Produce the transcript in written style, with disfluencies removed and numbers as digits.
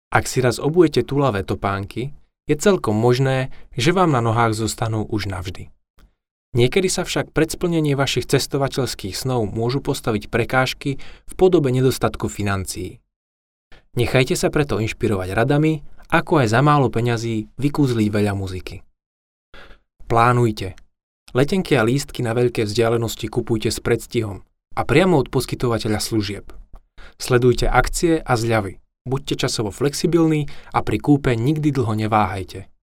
Ak si raz obujete tulavé topánky, je celkom možné, že vám na nohách zostanú už navždy. Niekedy sa však pred splnenie vašich cestovateľských snov môžu postaviť prekážky v podobe nedostatku financií. Nechajte sa preto inšpirovať radami, ako aj za málo peňazí vykúzliť veľa muziky. Plánujte. Letenky a lístky na veľké vzdialenosti kupujte s predstihom a priamo od poskytovateľa služieb. Sledujte akcie a zľavy. Buďte časovo flexibilní a pri kúpe nikdy dlho neváhajte.